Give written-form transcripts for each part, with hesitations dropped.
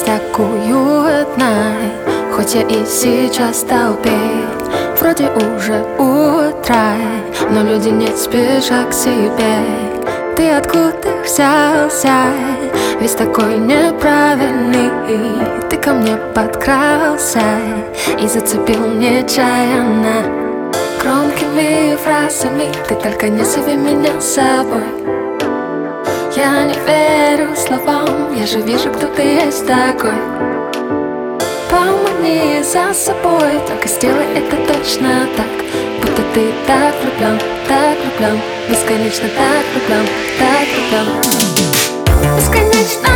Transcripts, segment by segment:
такую одна. Хоть я и сейчас в толпе, вроде уже утро, но люди не спешат к себе. Ты откуда взялся, весь такой неправильный? Ты ко мне подкрался и зацепил нечаянно громкими фразами. Ты только не зови меня с собой. Я не верю словам, я же вижу, кто ты есть такой. Помани за собой, только сделай это точно так, будто ты так влюблен, бесконечно так влюблен, так влюблен. Бесконечно,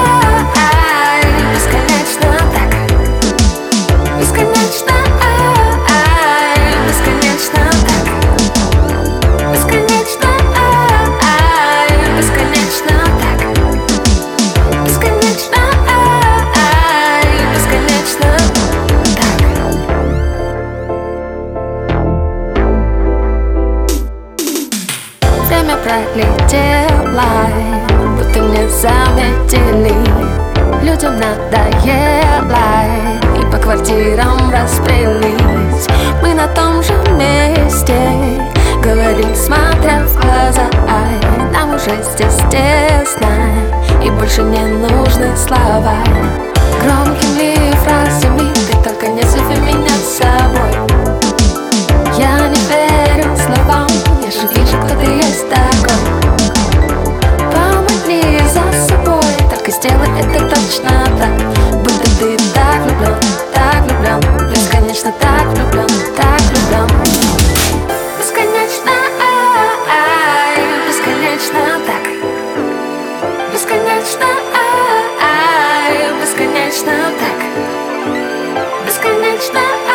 бесконечно так, бесконечно, бесконечно так, бесконечно, бесконечно так, бесконечно, бесконечно так. Время пролетело, будто не заметили. Людям надоело и по квартирам разбрелись. Мы на том же месте говорим, смотря в глаза. Нам уже здесь тесно и больше не нужны слова. Громкими фразами ты только не зови меня с собой. Я не верю словам, я же вижу, кто ты есть такой. Помоги за собой, только сделай это точно так, будто ты так влюблен, бесконечно так влюблен, так влюблен. Бесконечно, бесконечно так, бесконечно, бесконечно так, бесконечно.